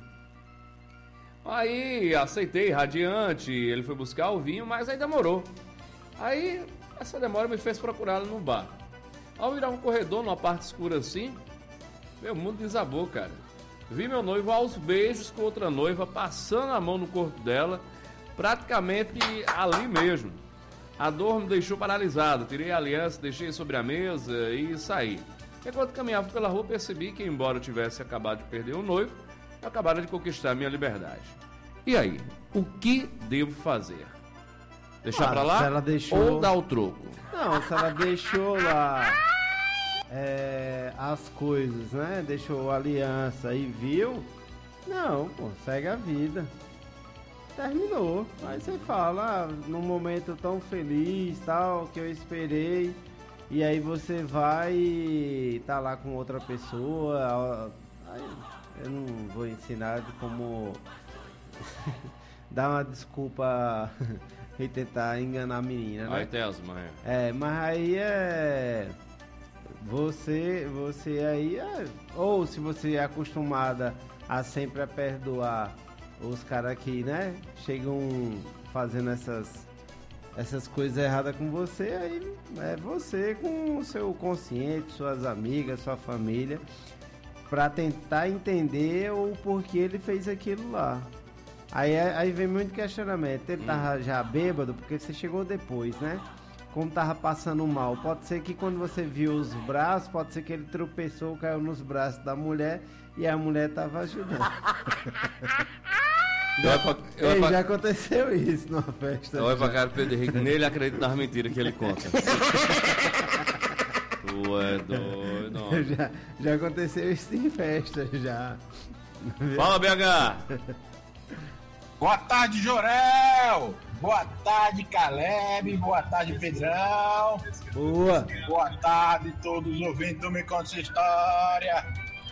Aí aceitei, radiante, ele foi buscar o vinho, mas aí demorou. Aí essa demora me fez procurá-lo no bar. Ao virar um corredor, numa parte escura assim, meu mundo desabou, cara. Vi meu noivo aos beijos com outra noiva, passando a mão no corpo dela, praticamente ali mesmo. A dor me deixou paralisado, tirei a aliança, deixei sobre a mesa e saí. Enquanto caminhava pela rua, percebi que, embora eu tivesse acabado de perder o noivo, eu acabara de conquistar minha liberdade. E aí, o que devo fazer? Deixar Claro, pra lá se ela deixou- ou dar o troco? Não, se ela deixou lá é, as coisas, né? Deixou a aliança e viu. Não, pô, segue a vida. Terminou. Aí você fala, ah, num momento tão feliz, tal, que eu esperei. E aí você vai e tá lá com outra pessoa. Aí eu não vou ensinar de como dar uma desculpa e tentar enganar a menina, né? Aí tem as manhas. É, mas aí é... Você, você aí é... Ou se você é acostumada a sempre a perdoar os caras que, né, chegam fazendo essas, essas coisas erradas com você, aí é você com o seu consciente, suas amigas, sua família, pra tentar entender o porquê ele fez aquilo lá. Aí, aí vem muito questionamento. Ele tava já bêbado, porque você chegou depois, né? Como tava passando mal. Pode ser que quando você viu os braços, pode ser que ele tropeçou, caiu nos braços da mulher e a mulher tava ajudando. já, Eu- eu- Ei, eu- já aconteceu isso numa festa. Olha pra cara do Pedro Henrique, nele acredita nas mentiras que ele conta. Tu é doido. homem. já, já aconteceu isso em festa, já. Fala, B H! Boa tarde, Jorel! Boa tarde, Caleb! Boa tarde, Pedrão! Boa! Boa tarde, todos os ouvintes do Me Conta Sua História!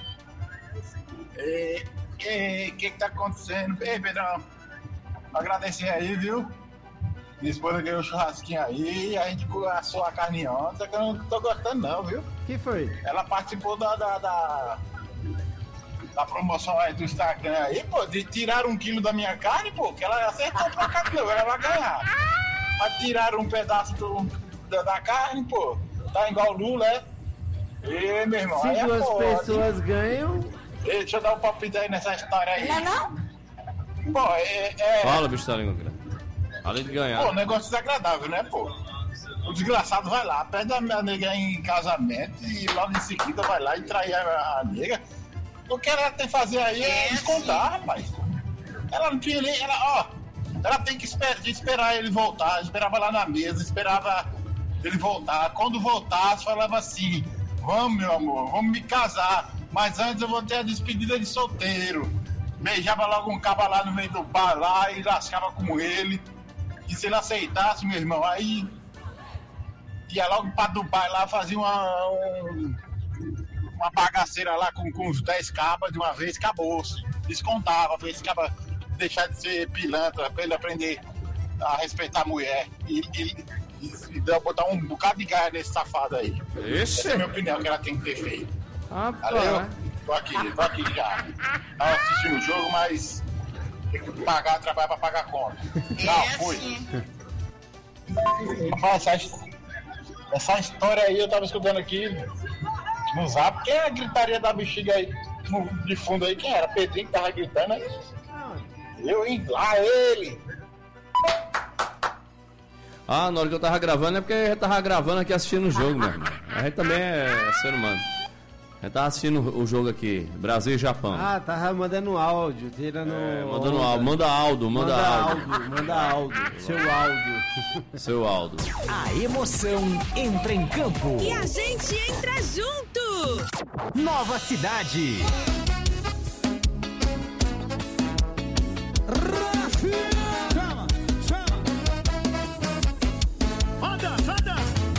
E o que que tá acontecendo? Ei, Pedrão! Agradecer aí, viu? Minha esposa ganhou um churrasquinho aí, a gente assou a carne ontem, só que eu não tô gostando não, viu? Que foi? Ela participou da... da, da... da promoção aí do Instagram aí, pô, de tirar um quilo da minha carne, pô, que ela acertou pra caramba, ela vai ganhar. Mas tiraram um pedaço do, da, da carne, pô, tá igual o Lula, é? E, meu irmão, Se aí é duas foda. pessoas ganham. Ei, deixa eu dar um palpite aí nessa história aí. Não é não? Bom, é... é... Fala, bicho da língua grande. Além de ganhar. Pô, negócio desagradável, né, pô? O desgraçado vai lá, pede a minha nega em casamento e logo em seguida vai lá e trair a, a nega. O que ela tem que fazer aí é descontar, rapaz. Ela não tinha nem... Ela, ó, ela tem que esper, esperar ele voltar. Esperava lá na mesa, esperava ele voltar. Quando voltasse, falava assim: vamos, meu amor, vamos me casar. Mas antes eu vou ter a despedida de solteiro. Beijava logo um caba lá no meio do bar lá e lascava com ele. E se ele aceitasse, meu irmão, aí ia logo pra Dubai lá, fazia uma, um, uma bagaceira lá com, com os dez cabas de uma vez, acabou-se. Descontava pra esse caba deixar de ser pilantra, pra ele aprender a respeitar a mulher. E, e, e, e botar um bocado de gás nesse safado aí. Esse? Essa é a minha opinião que ela tem que ter feito. Ah, Valeu? Tô aqui, tô aqui já. Tava assistindo o jogo, mas tem que pagar, trabalhar pra pagar a conta. Não, fui. Rapaz, essa, essa história aí eu tava escutando aqui no zap. Quem é a gritaria da bexiga aí no, de fundo aí? Quem era? Pedrinho que tava gritando aí? Eu, hein? Lá ele! Ah, na hora que eu tava gravando é porque eu tava gravando aqui assistindo o jogo, meu irmão. A gente também é ser humano. A gente tava assistindo o jogo aqui, Brasil e Japão. Ah, tava mandando áudio, tirando. É, mandando áudio, manda áudio, manda, Manda áudio. áudio, manda áudio, seu áudio. Seu áudio. A emoção entra em campo. E a gente entra junto. Nova Cidade. Chama, chama. Roda, roda.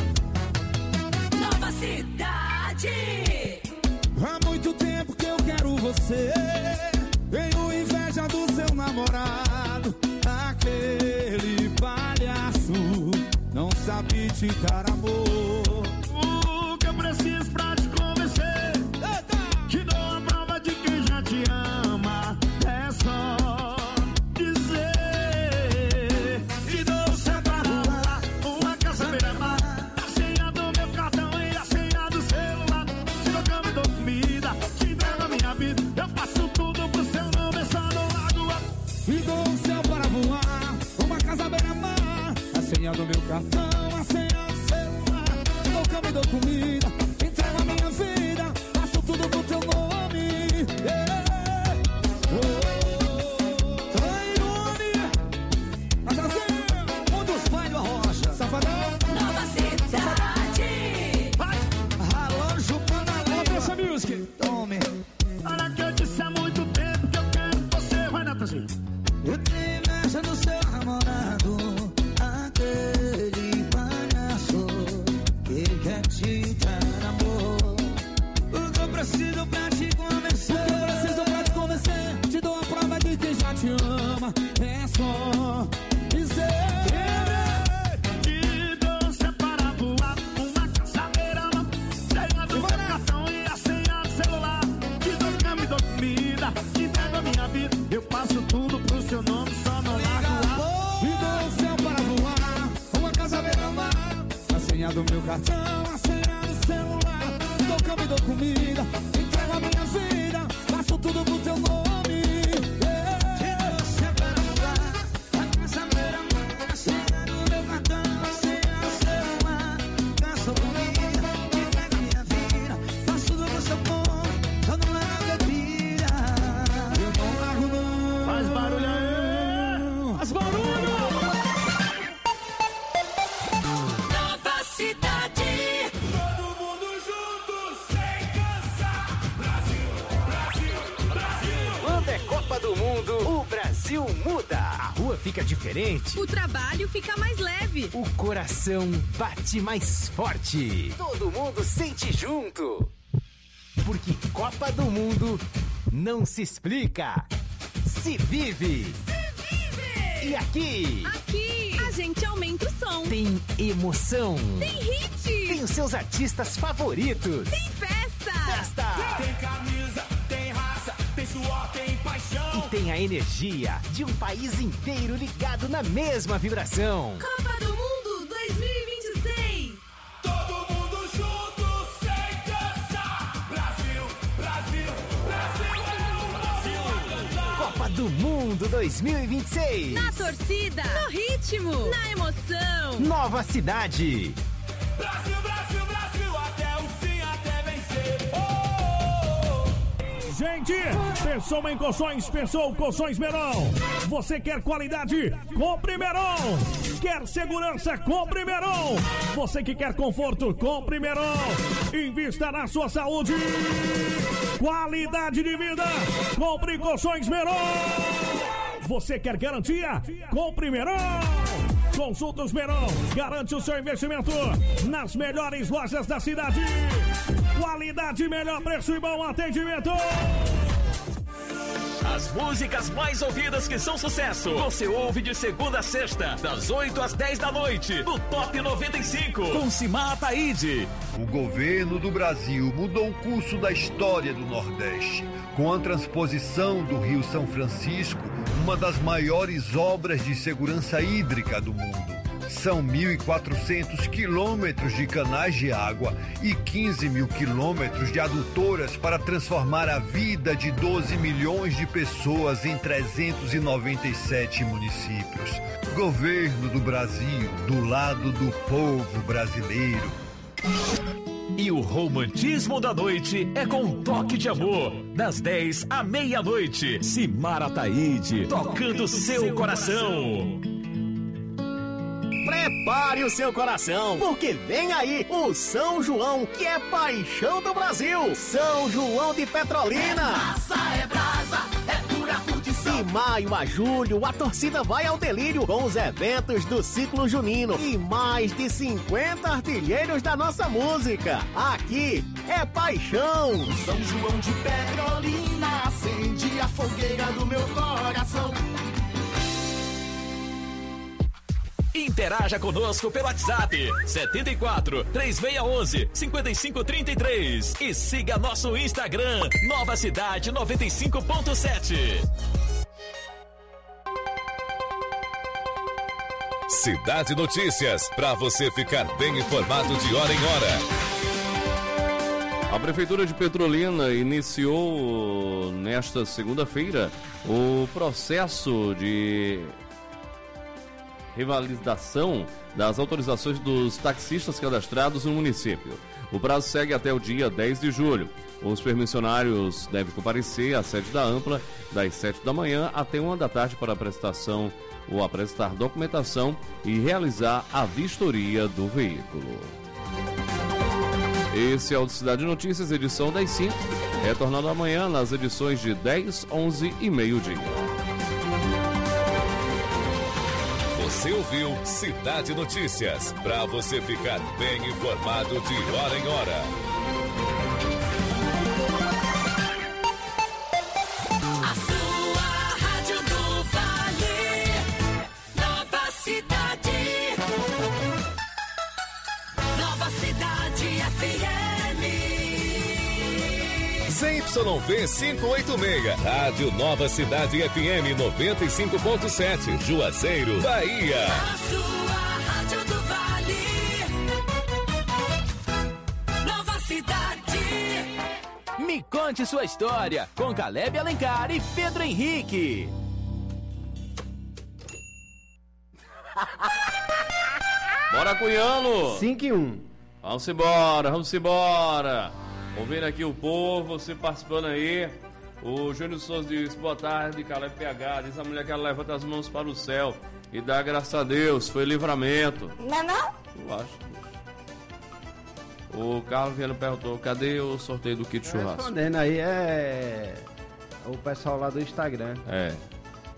Nova Cidade. Há muito tempo que eu quero você. Tenho inveja do seu namorado. Aquele palhaço não sabe te dar amor. O que eu preciso pra te convencer? Eita! Te dou a prova de quem já te ama. É só dizer. Te dou separar uma casa beira-mar. A senha do meu cartão e a senha do celular. Se não cama e dou comida, te entrego a minha vida. Eu faço tudo pro seu nome, só não largo a... Me dou um céu para voar, uma casa beira-mar. A senha do meu cartão, a senha do celular. Dou cama e dou comida, entrego a minha vida. Faço tudo pro teu nome. Yeah. Oh. Trairone. Mas assim, um dos pais do Arrocha. Safadão. Nova Cidade. Ralando, chupando a língua. Deixa music. Tome. Olha que eu disse há muito tempo que eu quero você. Vai, Natanzinho. Eu tenho inveja do seu namorado. Aquele palhaço que quer te dar amor. O que eu preciso pra te convencer? O que eu preciso pra te convencer? Te dou a prova de que já te ama. É só dizer. Te dou separa voar, uma casa beira-mar. Senha do meu cartão e a senha do celular. Te dou cama e dou comida, te entrego a minha vida. Eu passo tudo pro seu nome, só não largo a... Me dou o céu para voar, uma casa beira-mar. A senha do meu cartão, a senha do celular. Dou cama e dou comida, entrego a minha vida. Faço tudo pro teu nome. Yeah. Te dou o céu para voar, uma casa beira-mar. A senha do meu cartão, a senha do celular. Faço comida, entrego a minha vida. Faço tudo pro seu nome, só não largo a bebida. Eu não largo não. Faz barulho aí! Faz barulho! Nova Cidade. Todo mundo junto, sem cansar. Brasil, Brasil, Brasil. Quando é Copa do Mundo, o Brasil muda. A rua fica diferente. O trabalho fica mais leve. O coração bate mais forte. Todo mundo sente junto. Porque Copa do Mundo não se explica, se vive. Se vive! E aqui? Aqui a gente aumenta o som. Tem emoção. Tem hit. Tem os seus artistas favoritos. Tem festa. Festa. Tem camisa, tem raça, tem suor, tem paixão. E tem a energia de um país inteiro ligado na mesma vibração. Copa do Mundo dois mil e vinte e seis. Todo mundo junto, sem cansar. do Mundo dois mil e vinte e seis. Na torcida, no ritmo, na emoção. Nova Cidade. Brasil, Brasil, Brasil, até o fim, até vencer. Oh! Gente, pensou em colchões, pensou colchões Meron. Você quer qualidade? Compre Meron. Quer segurança? Compre Meron. Você que quer conforto? Compre Meron. Invista na sua saúde. Qualidade de vida. Compre colchões Meron. Você quer garantia? Compre Meron. Consultas Meron. Garante o seu investimento nas melhores lojas da cidade. Qualidade, melhor preço e bom atendimento. As músicas mais ouvidas que são sucesso, você ouve de segunda a sexta, das oito às dez da noite, no Top noventa e cinco, com Simar Ataíde. O governo do Brasil mudou o curso da história do Nordeste, com a transposição do Rio São Francisco, uma das maiores obras de segurança hídrica do mundo. São mil e quatrocentos quilômetros de canais de água e quinze mil quilômetros de adutoras para transformar a vida de doze milhões de pessoas em trezentos e noventa e sete municípios. Governo do Brasil, do lado do povo brasileiro. E o romantismo da noite é com um toque de amor. Das dez à meia-noite, Simar Ataíde, tocando seu coração. Prepare o seu coração, porque vem aí o São João, que é paixão do Brasil. São João de Petrolina. É massa, é brasa, é pura curtição. De maio a julho, a torcida vai ao delírio com os eventos do ciclo junino e mais de cinquenta artilheiros da nossa música. Aqui é paixão. São João de Petrolina acende a fogueira do meu coração. Interaja conosco pelo WhatsApp setenta e quatro, três seis um um, cinco cinco três três e siga nosso Instagram Nova Cidade noventa e cinco ponto sete. Cidade Notícias, para você ficar bem informado de hora em hora. A Prefeitura de Petrolina iniciou nesta segunda-feira o processo de revalidação das autorizações dos taxistas cadastrados no município. O prazo segue até o dia dez de julho. Os permissionários devem comparecer à sede da Ampla das sete da manhã até uma da tarde para a prestação ou apresentar documentação e realizar a vistoria do veículo. Esse é o Cidade Notícias, edição das cinco, retornando amanhã nas edições de dez, onze e meio-dia. Você ouviu Cidade Notícias, para você ficar bem informado de hora em hora. A sua rádio do Vale, Nova Cidade, Nova Cidade F M. Z Y V quinhentos e oitenta e seis, Rádio Nova Cidade F M noventa e cinco ponto sete, Juazeiro, Bahia. A sua rádio do Vale, Nova Cidade. Me conte sua história com Caleb Alencar e Pedro Henrique. Bora, Cunhano! cinco e um. Vamos embora, vamos embora. Ouvindo aqui o povo, você participando aí. O Júnior Souza diz, boa tarde, Caleb P H. Diz a mulher que ela levanta as mãos para o céu e dá graças a Deus, foi livramento. Não é não? Eu acho. O Carlos Viana perguntou, cadê o sorteio do kit churrasco? Respondendo aí é o pessoal lá do Instagram. É.